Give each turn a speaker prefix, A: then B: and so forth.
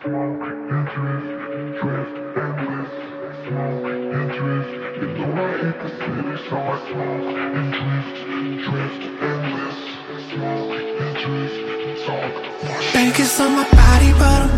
A: Smoke and drift, drift endless. Smoke and drift. You know I hate the city, so I smoke and drift, drift endless. Smoke and drift, talk.
B: Bankers on my body, but I'm